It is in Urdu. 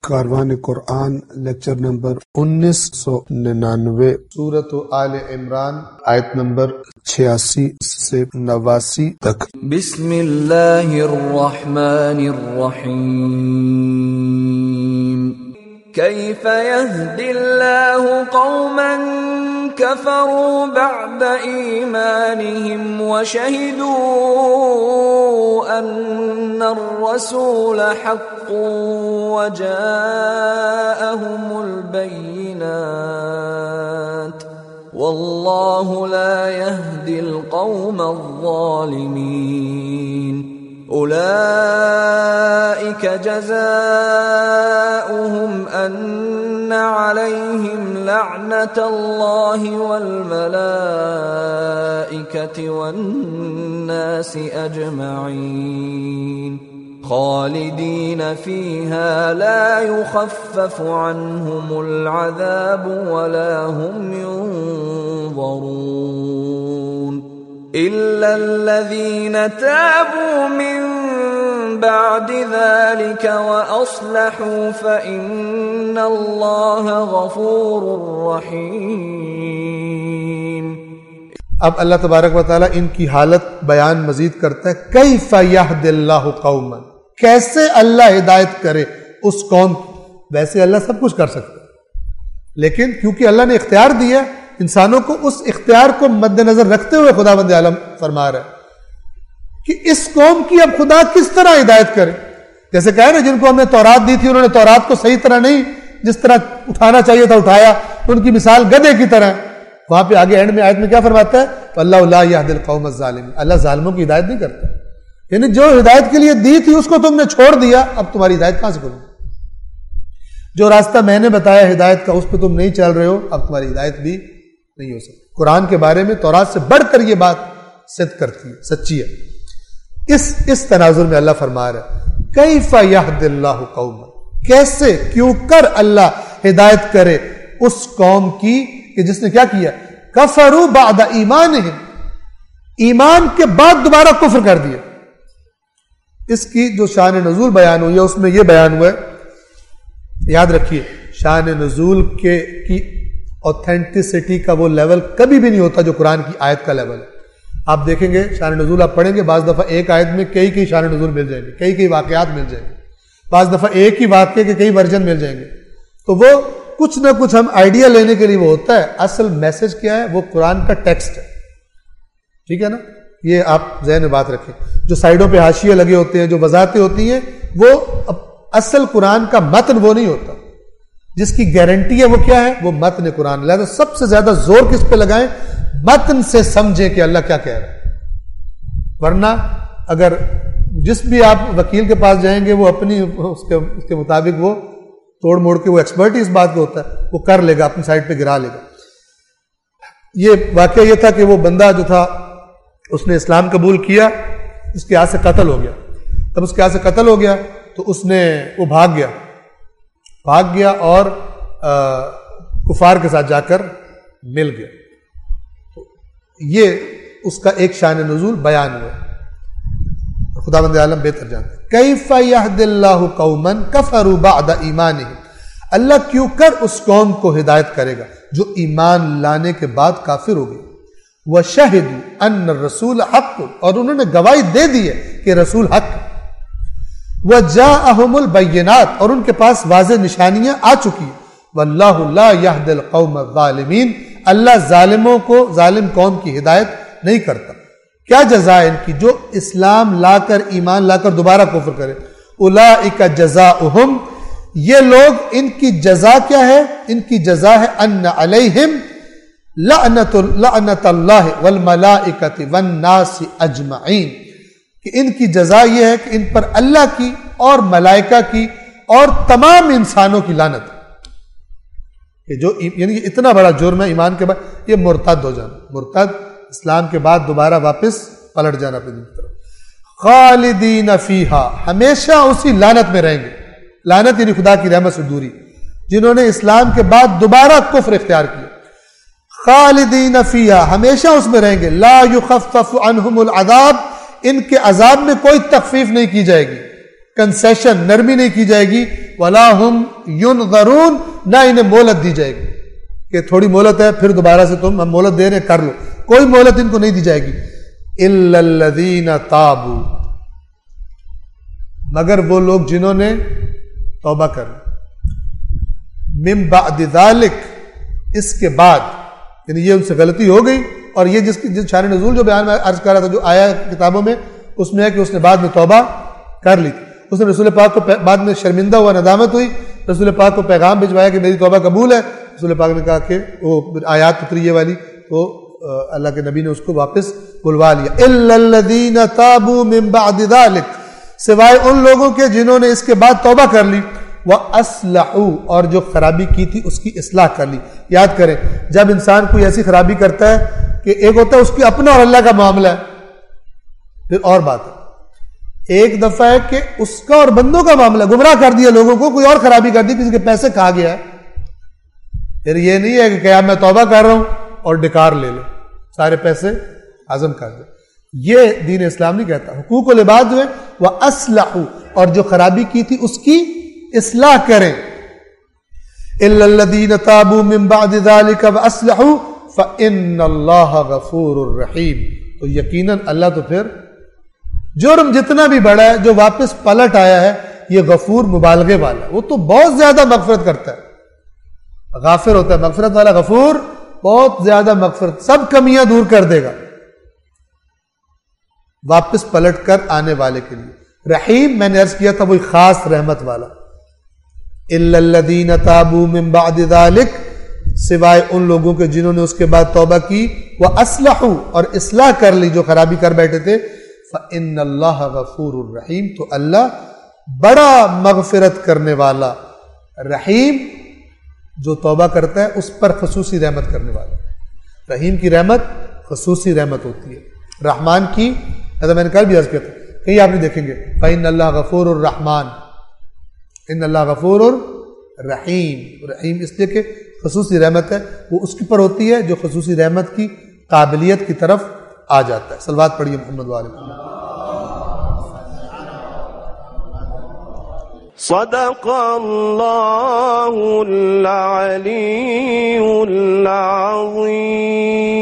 کاروان قرآن لیکچر نمبر 1999 سورۃ آل عمران آیت نمبر 86 سے 89 تک۔ بسم اللہ الرحمن الرحیم کیف یہدی اللہ قوما کفروا بعد ایمانہم وشہدوا ان الرسول حق وجاءهم البینات واللہ لا يهدی القوم الظالمین اولئک جزاؤہم ان علیہم لعنۃ اللہ والملائکۃ والناس اجمعین خالدین فیہا لا یخفف عنہم العذاب ولا هم ينظرون إلا الذين تابوا من بعد ذلك وأصلحوا فإن الله غفور رحيم۔ اب اللہ تبارک و تعالیٰ ان کی حالت بیان مزید کرتا ہے، کیف یہدی اللہ قوما، کیسے اللہ ہدایت کرے اس قوم کی۔ ویسے اللہ سب کچھ کر سکتا ہے، لیکن کیونکہ اللہ نے اختیار دیا انسانوں کو، اس اختیار کو مد نظر رکھتے ہوئے خداوند عالم فرما رہا ہے کہ اس قوم کی اب خدا کس طرح ہدایت کرے۔ جیسے کہا نا، جن کو ہم نے تورات دی تھی انہوں نے تورات کو صحیح طرح نہیں جس طرح اٹھانا چاہیے تھا اٹھایا، ان کی مثال گدھے کی طرح۔ وہاں پہ آگے اینڈ میں آیت میں کیا فرماتا ہے؟ اللہ لا یہدی القوم الظالمین، اللہ ظالموں کی ہدایت نہیں کرتا۔ یعنی جو ہدایت کے لیے دی تھی اس کو تم نے چھوڑ دیا، اب تمہاری ہدایت کہاں سے کروں؟ جو راستہ میں نے بتایا ہدایت کا اس پہ تم نہیں چل رہے ہو، اب تمہاری ہدایت بھی نہیں ہو سکتی۔ قرآن کے بارے میں تورات سے بڑھ کر یہ بات صدق کرتی ہے، سچی ہے۔ اس تناظر میں اللہ فرما رہا ہے کیف یہدی اللہ قوما، کیسے کیوں کر اللہ ہدایت کرے اس قوم کی کہ جس نے کیا کیا؟ کفروا بعد ایمانہم، ایمان کے بعد دوبارہ کفر کر دیا۔ اس کی جو شان نزول بیان ہوئی ہے اس میں یہ بیان ہوا ہے، یاد رکھیے شان نزول کی اوتھینٹسٹی کا وہ لیول کبھی بھی نہیں ہوتا جو قرآن کی آیت کا لیول ہے۔ آپ دیکھیں گے شان نزول آپ پڑھیں گے، بعض دفعہ ایک آیت میں کئی شان نزول مل جائیں گے، کئی واقعات مل جائیں گے، بعض دفعہ ایک ہی واقعے کے کئی ورژن مل جائیں گے۔ تو وہ کچھ نہ کچھ ہم آئیڈیا لینے کے لیے وہ ہوتا ہے، اصل میسج کیا ہے؟ وہ قرآن کا ٹیکسٹ ہے، ٹھیک ہے نا؟ یہ آپ ذہن میں بات رکھیں۔ جو سائڈوں پہ حاشیے لگے ہوتے ہیں، جو وضاحتیں ہوتی ہیں، وہ اصل قرآن کا متن وہ نہیں ہوتا۔ جس کی گارنٹی ہے وہ کیا ہے؟ وہ متن قرآن۔ لہذا سب سے زیادہ زور کس پہ لگائیں؟ متن سے سمجھیں کہ اللہ کیا کہہ رہا ہے۔ ورنہ اگر جس بھی آپ وکیل کے پاس جائیں گے وہ اپنی اس کے مطابق وہ توڑ موڑ کے، وہ ایکسپرٹ ہی اس بات کو ہوتا ہے، وہ کر لے گا، اپنی سائڈ پہ گرا لے گا۔ یہ واقعہ یہ تھا کہ وہ بندہ جو تھا اس نے اسلام قبول کیا، اس کے ہاتھ سے قتل ہو گیا۔ تب اس کے ہاتھ سے قتل ہو گیا تو وہ بھاگ گیا اور کفار کے ساتھ جا کر مل گیا۔ یہ اس کا ایک شان نزول بیان ہوا۔ خداوند عالم بہتر جانتا ہے۔ کیف یہدی اللہ قوما کفروا بعد ایمانہم، اللہ کیوں کر اس قوم کو ہدایت کرے گا جو ایمان لانے کے بعد کافر ہو گئی۔ وشہدوا ان الرسول حق، اور انہوں نے گواہی دے دی ہے کہ رسول حق۔ وجاءہم البینات، اور ان کے پاس واضح نشانیاں آ چکی ہیں۔ واللہ لا یہدی القوم الظالمین، اللہ ظالم قوم کی ہدایت نہیں کرتا۔ کیا جزا ہے ان کی؟ جو اسلام لا کر ایمان لا کر دوبارہ کفر کرے۔ اولئک جزاؤہم، یہ لوگ ان کی جزا کیا ہے؟ ان کی جزا ہے ان علیہم لعنت اللہ والملائکۃ والناس اجمعین، کہ ان کی جزا یہ ہے کہ ان پر اللہ کی اور ملائکہ کی اور تمام انسانوں کی لعنت، کہ جو یعنی اتنا بڑا جرم ہے ایمان کے بعد، یہ مرتد ہو جانا، مرتد اسلام کے بعد دوبارہ واپس پلٹ جانا اپنی طرف۔ خالدین فیہا، ہمیشہ اسی لعنت میں رہیں گے۔ لعنت یعنی خدا کی رحمت سے دوری، جنہوں نے اسلام کے بعد دوبارہ کفر اختیار کیا۔ خالدین فیہا، ہمیشہ اس میں رہیں گے۔ لا یخفف عنہم العذاب، ان کے عذاب میں کوئی تخفیف نہیں کی جائے گی، کنسیشن، نرمی نہیں کی جائے گی، ولا ہم ینظرون، نہ انہیں مہلت دی جائے گی کہ تھوڑی مہلت ہے پھر دوبارہ سے ہم مہلت دے رہے ہیں کر لو، کوئی مہلت ان کو نہیں دی جائے گی. الا الذین تابوا، مگر وہ لوگ جنہوں نے توبہ کر لی، من بعد ذالک، اس کے بعد، یعنی یہ ان سے غلطی ہو گئی، اور یہ جس شان نزول جو بیان میں عرض کر رہا تھا جو آیا کتابوں میں، اس میں ہے کہ اس نے بعد میں توبہ کر لی تھی. اس نے رسول پاک کو بعد میں شرمندہ ہوا، ندامت ہوئی، رسول پاک کو پیغام بھجوایا کہ میری توبہ قبول ہے. رسول پاک نے کہا کہ وہ آیات اتری یہ والی، تو اللہ کے نبی نے اس کو واپس بلوا لیا. الا الذین تابوا من بعد ذلک، سوائے ان لوگوں کے جنہوں نے اس کے بعد توبہ کر لی، وَأَصْلَحُوا، اور جو خرابی کی تھی اس کی اصلاح کر لی. یاد کریں جب انسان کوئی ایسی خرابی کرتا ہے کہ ایک ہوتا ہے اس کی اپنا اور اللہ کا معاملہ ہے، پھر اور بات ہے. ایک دفعہ ہے کہ اس کا اور بندوں کا معاملہ، گمراہ کر دیا لوگوں کو، کوئی اور خرابی کر دی، کسی کے پیسے کھا گیا ہے، پھر یہ نہیں ہے کہ کیا میں توبہ کر رہا ہوں اور ڈکار لے لو، سارے پیسے ہضم کر دو. یہ دین اسلام نہیں کہتا. حقوق العباد جو ہے وَأَصْلَحُوا، اور جو خرابی کی تھی اس کی اصلاح کریں. إِلَّا الَّذِينَ تَابُوا مِن بَعْدِ ذَلِكَ وَأَصْلَحُوا فَإِنَّ اللَّهَ غَفُورٌ رَحِيمٌ. تو یقیناً اللہ تو پھر جرم جتنا بھی بڑا ہے جو واپس پلٹ آیا ہے یہ غفور مبالغے والا ہے، وہ تو بہت زیادہ مغفرت کرتا ہے، غافر ہوتا ہے مغفرت والا، غفور بہت زیادہ مغفرت، سب کمیاں دور کر دے گا واپس پلٹ کر آنے والے کے لیے. رحیم میں نے عرض کیا تھا وہی خاص رحمت والا. الا الذین تابوا من بعد ذلک، سوائے ان لوگوں کے جنہوں نے اس کے بعد توبہ کی، واصلحوا، اور اصلاح کر لی جو خرابی کر بیٹھے تھے، فإن اللہ غفور الرحیم، تو اللہ بڑا مغفرت کرنے والا، رحیم جو توبہ کرتا ہے اس پر خصوصی رحمت کرنے والا. رحیم کی رحمت خصوصی رحمت ہوتی ہے، رحمان کی ایسا میں نے کل بھی عرض کیا تھا، کہیں آپ نہیں دیکھیں گے فإن اللہ غفور الرحمن، ان اللہ غفور الرحیم، رحیم اس لیے کہ خصوصی رحمت ہے، وہ اس کی پر ہوتی ہے جو خصوصی رحمت کی قابلیت کی طرف آ جاتا ہے. صلوات پڑھیے محمد وعلى محمد. صدق اللہ العلی العظیم.